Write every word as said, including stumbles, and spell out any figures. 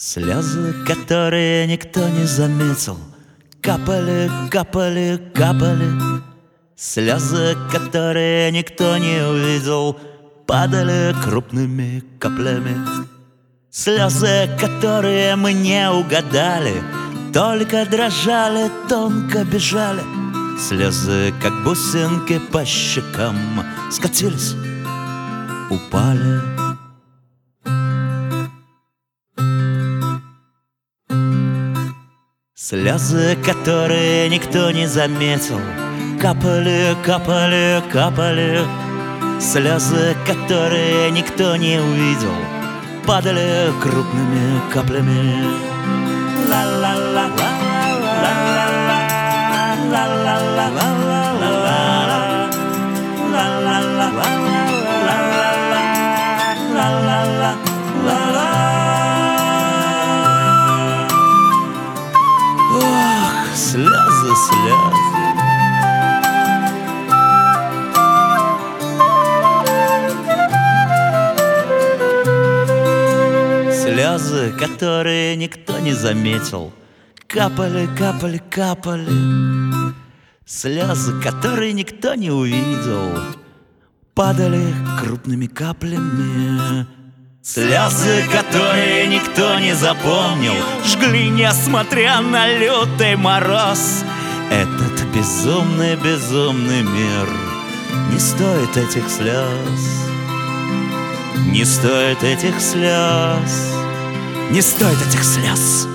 Слезы, которые никто не заметил, капали, капали, капали. Слезы, которые никто не увидел, падали крупными каплями. Слезы, которые мы не угадали, только дрожали, тонко бежали. Слезы, как бусинки по щекам, скатились, упали. Слезы, которые никто не заметил, капали, капали, капали. Слезы, которые никто не увидел, падали крупными каплями. Ла-ла-ла, ла-ла-ла, ла-ла-ла, ла-ла-ла, ла-ла-ла, ла-ла-ла, ла-ла-ла. Ох, слезы, слезы. Слезы, которые никто не заметил, капали, капали, капали. Слезы, которые никто не увидел, падали крупными каплями. Слезы, которые никто не запомнил, жгли, несмотря на лютый мороз. Этот безумный, безумный мир не стоит этих слез. Не стоит этих слез. Не стоит этих слез.